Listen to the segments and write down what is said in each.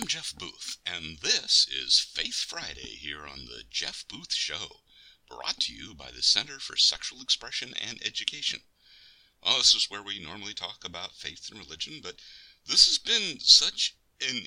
Jeff Booth, and this is Faith Friday here on the Jeff Booth Show, brought to you by the Center for Sexual Expression and Education. Well, this is where we normally talk about faith and religion, but this has been such an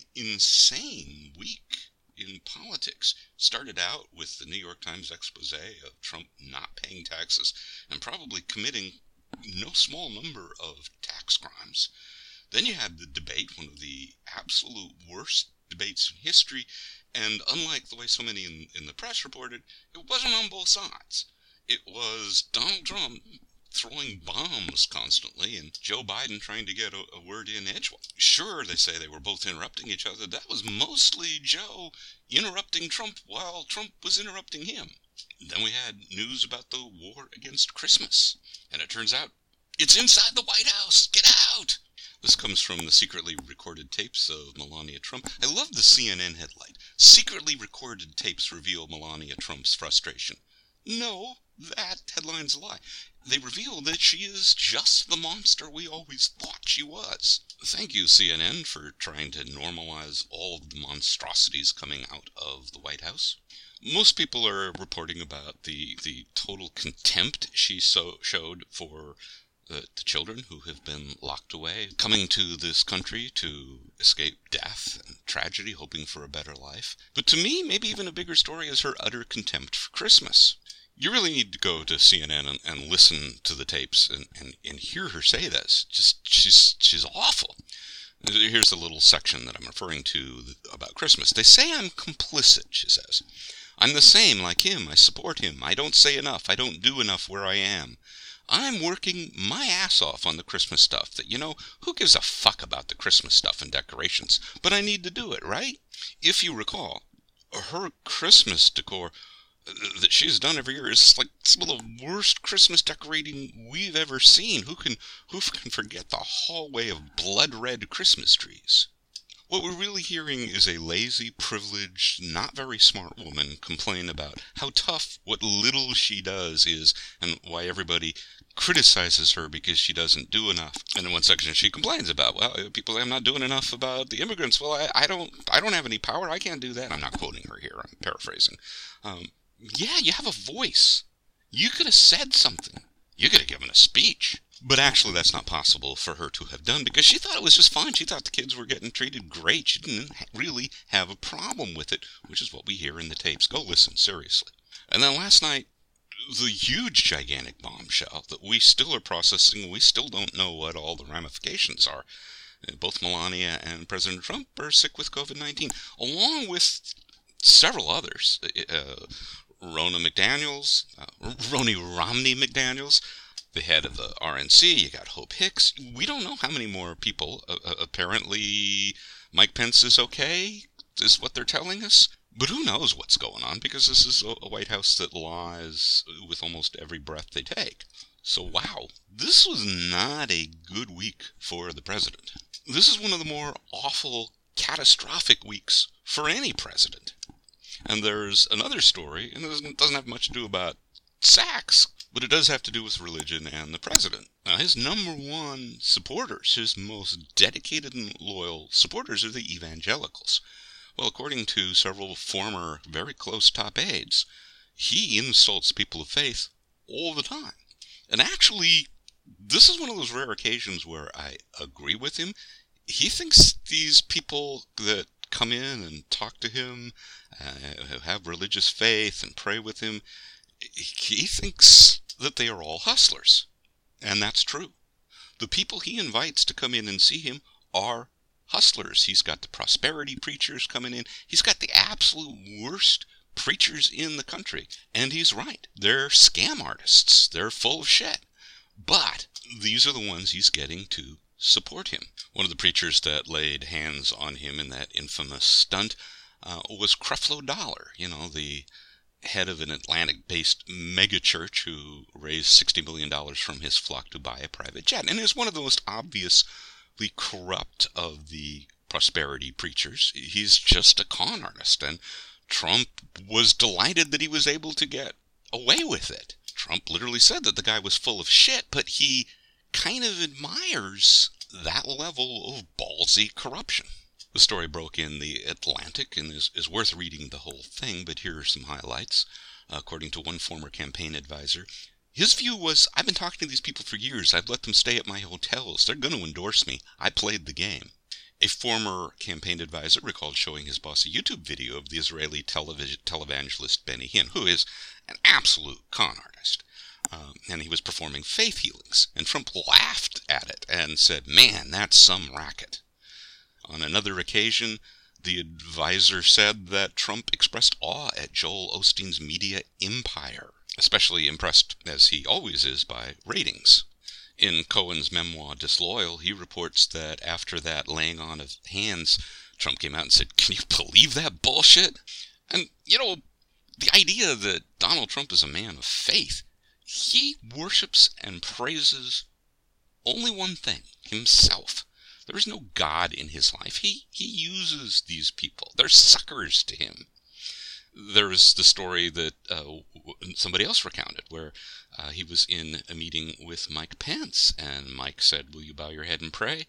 insane week in politics. Started out with the New York Times expose of Trump not paying taxes and probably committing no small number of tax crimes. Then you had the debate, one of the absolute worst debates in history, and unlike the way so many in the press reported, it wasn't on both sides. It was Donald Trump throwing bombs constantly and Joe Biden trying to get a word in edgewise. Sure, they say they were both interrupting each other. That was mostly Joe interrupting Trump while Trump was interrupting him. Then we had news about the war against Christmas, and it turns out it's inside the White House. Get out! This comes from the secretly recorded tapes of Melania Trump. I love the CNN headline. Secretly recorded tapes reveal Melania Trump's frustration. No, that headline's a lie. They reveal that she is just the monster we always thought she was. Thank you, CNN, for trying to normalize all of the monstrosities coming out of the White House. Most people are reporting about the total contempt she showed for the children who have been locked away, coming to this country to escape death and tragedy, hoping for a better life. But to me, maybe even a bigger story is her utter contempt for Christmas. You really need to go to CNN and listen to the tapes and hear her say this. Just she's awful. Here's a little section that I'm referring to about Christmas. They say I'm complicit, she says. I'm the same like him. I support him. I don't say enough. I don't do enough where I am. I'm working my ass off on the Christmas stuff that, who gives a fuck about the Christmas stuff and decorations? But I need to do it, right? If you recall, her Christmas decor that she's done every year is like some of the worst Christmas decorating we've ever seen. Who can forget the hallway of blood-red Christmas trees? What we're really hearing is a lazy, privileged, not very smart woman complain about how tough what little she does is and why everybody criticizes her because she doesn't do enough. And in one section she complains about, people say I'm not doing enough about the immigrants. Well, I don't have any power. I can't do that. I'm not quoting her here. I'm paraphrasing. Yeah, you have a voice. You could have said something. You could have given a speech. But actually that's not possible for her to have done because she thought it was just fine. She thought the kids were getting treated great. She didn't really have a problem with it, which is what we hear in the tapes. Go listen, seriously. And then last night, the huge, gigantic bombshell that we still are processing. We still don't know what all the ramifications are. Both Melania and President Trump are sick with COVID-19, along with several others. Roni Romney McDaniels, the head of the RNC, you got Hope Hicks. We don't know how many more people. Apparently, Mike Pence is okay, is what they're telling us. But who knows what's going on, because this is a White House that lies with almost every breath they take. So wow, this was not a good week for the president. This is one of the more awful, catastrophic weeks for any president. And there's another story, and it doesn't have much to do about sex, but it does have to do with religion and the president. Now, his number one supporters, his most dedicated and loyal supporters, are the evangelicals. Well, according to several former, very close top aides, he insults people of faith all the time. And actually, this is one of those rare occasions where I agree with him. He thinks these people that come in and talk to him, have religious faith and pray with him, he thinks that they are all hustlers. And that's true. The people he invites to come in and see him are hustlers. He's got the prosperity preachers coming in. He's got the absolute worst preachers in the country. And he's right. They're scam artists. They're full of shit. But these are the ones he's getting to support him. One of the preachers that laid hands on him in that infamous stunt was Creflo Dollar, the head of an Atlantic-based megachurch who raised $60 million from his flock to buy a private jet, and is one of the most obviously corrupt of the prosperity preachers. He's just a con artist, and Trump was delighted that he was able to get away with it. Trump literally said that the guy was full of shit, but he kind of admires that level of ballsy corruption. The story broke in the Atlantic and is worth reading the whole thing, but here are some highlights. According to one former campaign advisor, his view was, I've been talking to these people for years. I've let them stay at my hotels. They're going to endorse me. I played the game. A former campaign advisor recalled showing his boss a YouTube video of the Israeli televangelist Benny Hinn, who is an absolute con artist. And he was performing faith healings. And Trump laughed at it and said, "Man, that's some racket." On another occasion, the advisor said that Trump expressed awe at Joel Osteen's media empire, especially impressed, as he always is, by ratings. In Cohen's memoir, Disloyal, he reports that after that laying on of hands, Trump came out and said, "Can you believe that bullshit?" And, the idea that Donald Trump is a man of faith, he worships and praises only one thing, himself. There is no God in his life. He uses these people. They're suckers to him. There is the story that somebody else recounted where he was in a meeting with Mike Pence, and Mike said, "Will you bow your head and pray?"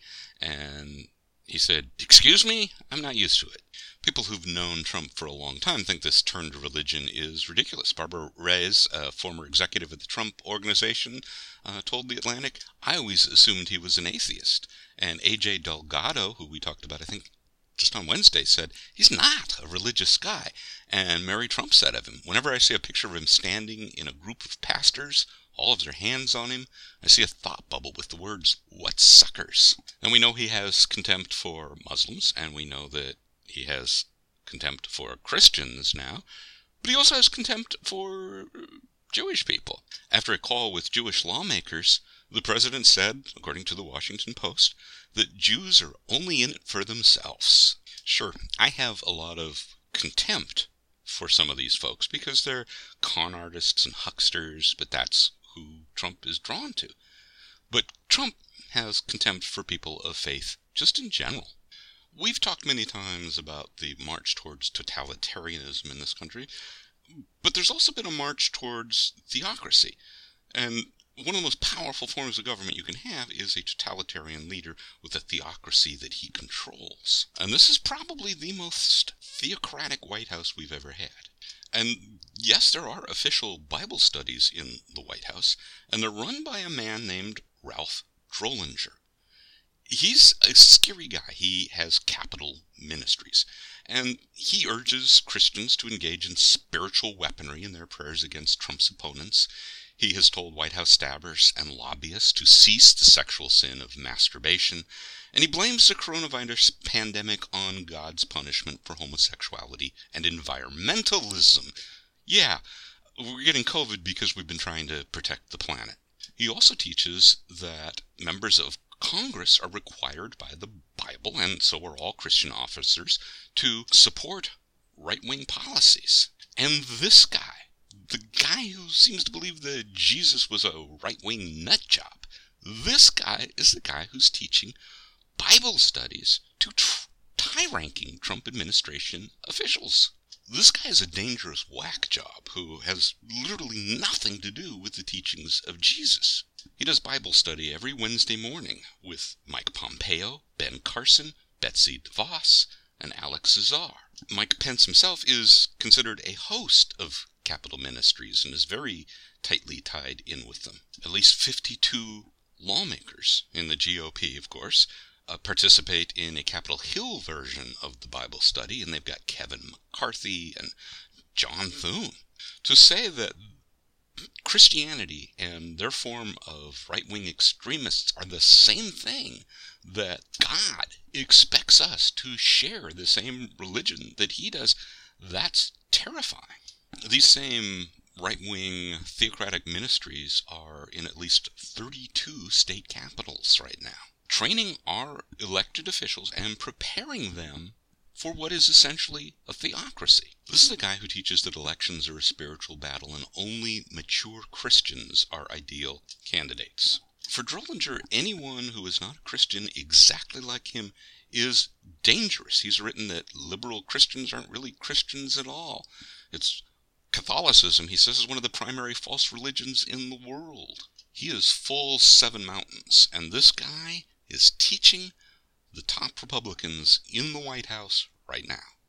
And he said, "Excuse me? I'm not used to it." People who've known Trump for a long time think this turn to religion is ridiculous. Barbara Reyes, a former executive at the Trump Organization, told The Atlantic, "I always assumed he was an atheist." And A.J. Delgado, who we talked about, I think, just on Wednesday, said, "He's not a religious guy." And Mary Trump said of him, "Whenever I see a picture of him standing in a group of pastors, all of their hands on him, I see a thought bubble with the words, 'What suckers?'" And we know he has contempt for Muslims, and we know that he has contempt for Christians now, but he also has contempt for Jewish people. After a call with Jewish lawmakers, the president said, according to the Washington Post, that Jews are only in it for themselves. Sure, I have a lot of contempt for some of these folks because they're con artists and hucksters, but that's who Trump is drawn to. But Trump has contempt for people of faith just in general. We've talked many times about the march towards totalitarianism in this country, but there's also been a march towards theocracy. And one of the most powerful forms of government you can have is a totalitarian leader with a theocracy that he controls. And this is probably the most theocratic White House we've ever had. And yes, there are official Bible studies in the White House, and they're run by a man named Ralph Drollinger. He's a scary guy. He has Capital Ministries, and he urges Christians to engage in spiritual weaponry in their prayers against Trump's opponents. He has told White House staffers and lobbyists to cease the sexual sin of masturbation, and he blames the coronavirus pandemic on God's punishment for homosexuality and environmentalism. Yeah, we're getting COVID because we've been trying to protect the planet. He also teaches that members of Congress are required by the Bible, and so are all Christian officers, to support right-wing policies. And this guy, the guy who seems to believe that Jesus was a right-wing nutjob, this guy is the guy who's teaching Bible studies to high-ranking Trump administration officials. This guy is a dangerous whack job who has literally nothing to do with the teachings of Jesus. He does Bible study every Wednesday morning with Mike Pompeo, Ben Carson, Betsy DeVos, and Alex Azar. Mike Pence himself is considered a host of Capital Ministries and is very tightly tied in with them. At least 52 lawmakers in the GOP, of course, participate in a Capitol Hill version of the Bible study, and they've got Kevin McCarthy and John Thune. To say that Christianity and their form of right-wing extremists are the same thing, that God expects us to share the same religion that he does, that's terrifying. These same right-wing theocratic ministries are in at least 32 state capitals right now, training our elected officials and preparing them for what is essentially a theocracy. This is the guy who teaches that elections are a spiritual battle and only mature Christians are ideal candidates. For Drollinger, anyone who is not a Christian exactly like him is dangerous. He's written that liberal Christians aren't really Christians at all. It's Catholicism, he says, is one of the primary false religions in the world. He is full Seven Mountains, and this guy is teaching the top Republicans in the White House right now.